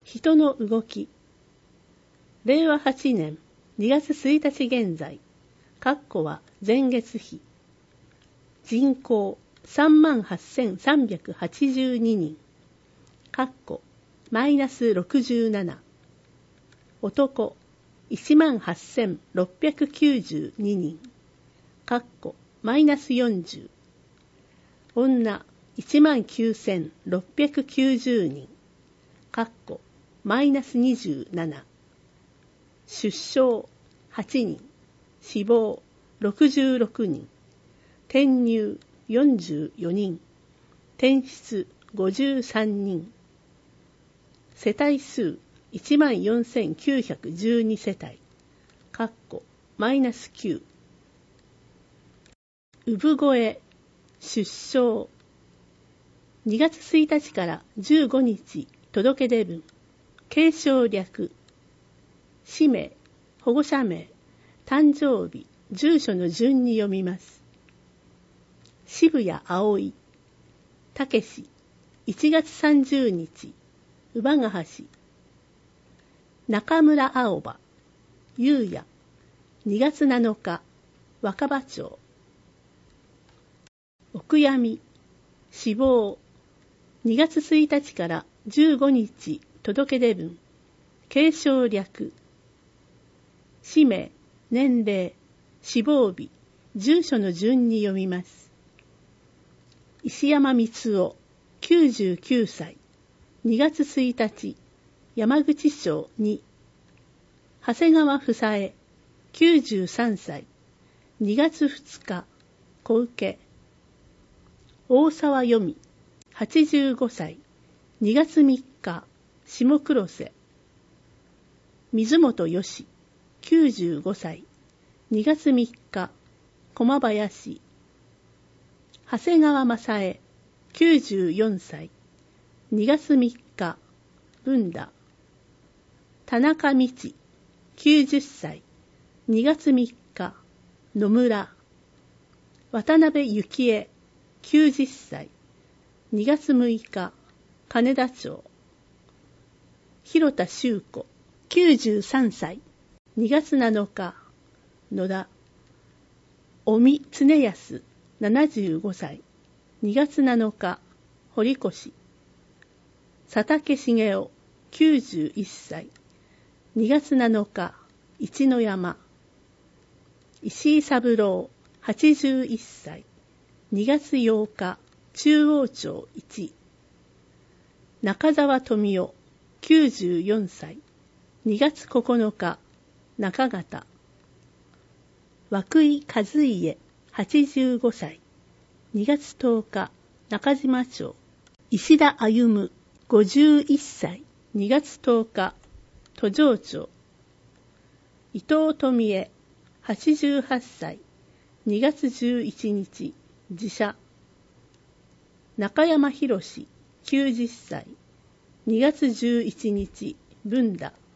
人の動き。令和8年2月1日現在、括弧は前月比。人口38,382人。括弧マイナス67。男18,692人。括弧マイナス40。女19,690人。括弧マイナス27。出生8人。死亡66人。転入44人。転出53人。世帯数14,912世帯。括弧マイナス9。産声出生2月1日から15日届け出文。継承略。氏名、保護者名、誕生日、住所の順に読みます。渋谷葵、たけし、1月30日、乳母ヶ橋。中村青葉、ゆうや、2月7日、若葉町。お悔やみ、死亡、2月1日から15日届け出文。継承略。氏名、年齢、死亡日、住所の順に読みます。石山光夫、99歳、2月1日、山口省2。長谷川房江、93歳、2月2日、小受。大沢由美、85歳、2月3日、下黒瀬。水本よし、95歳、2月3日、駒林。長谷川正恵、94歳、2月3日、文田。田中道、90歳、2月3日、野村。渡辺幸恵、90歳、2月6日、金田町。広田修子、93歳、2月7日、野田。尾身恒康、75歳、2月7日、堀越。佐竹茂雄、91歳、2月7日、一の山。石井三郎、81歳、2月8日、中央町1。中澤富夫、94歳、2月9日、中方。涌井和家、85歳、2月10日、中島町。石田歩、51歳、2月10日、都城町。伊藤富江、88歳、2月11日、自社。中山博史、90歳、2月11日、文田。